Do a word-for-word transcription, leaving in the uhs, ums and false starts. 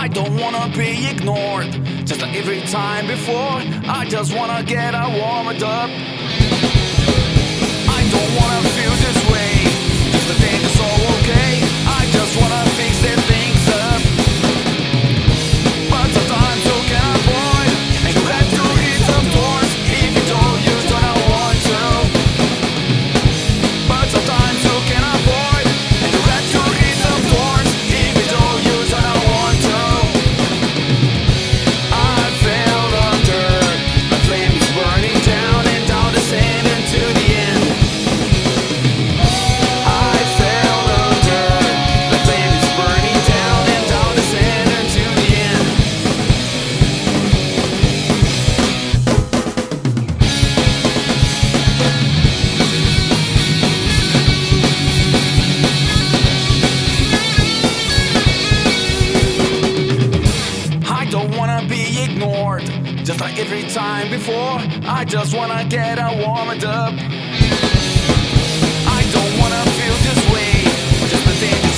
I don't wanna be ignored, just like every time before. I just wanna get I warmed up. I don't wanna feel this way, just to think it's all okay. I just wanna fix the things up. But sometimes you can avoid, and you have to hit some doors. If you don't, you don't want to. But sometimes you can avoid, and you have to hit some doors. If you don't, you don't want to. I fell under, the flames burning down and down, descending to the end. I fell under, the flames burning down and down, descending to the end. I don't wanna be ignored, just like every time before. I just wanna get I warmed up. I don't wanna feel this way, just the thing